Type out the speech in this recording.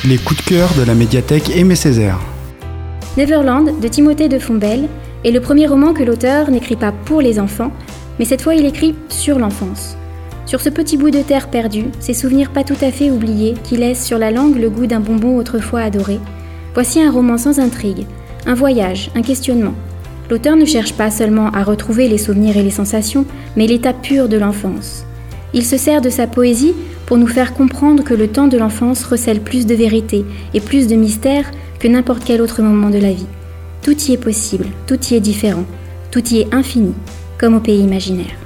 Les coups de cœur de la médiathèque Aimé Césaire. Neverland de Timothée de Fontbelle est le premier roman que l'auteur n'écrit pas pour les enfants, mais cette fois il écrit sur l'enfance. Sur ce petit bout de terre perdu, ces souvenirs pas tout à fait oubliés qui laissent sur la langue le goût d'un bonbon autrefois adoré, voici un roman sans intrigue, un voyage, un questionnement. L'auteur ne cherche pas seulement à retrouver les souvenirs et les sensations, mais l'état pur de l'enfance. Il se sert de sa poésie pour nous faire comprendre que le temps de l'enfance recèle plus de vérité et plus de mystère que n'importe quel autre moment de la vie. Tout y est possible, tout y est différent, tout y est infini, comme au pays imaginaire.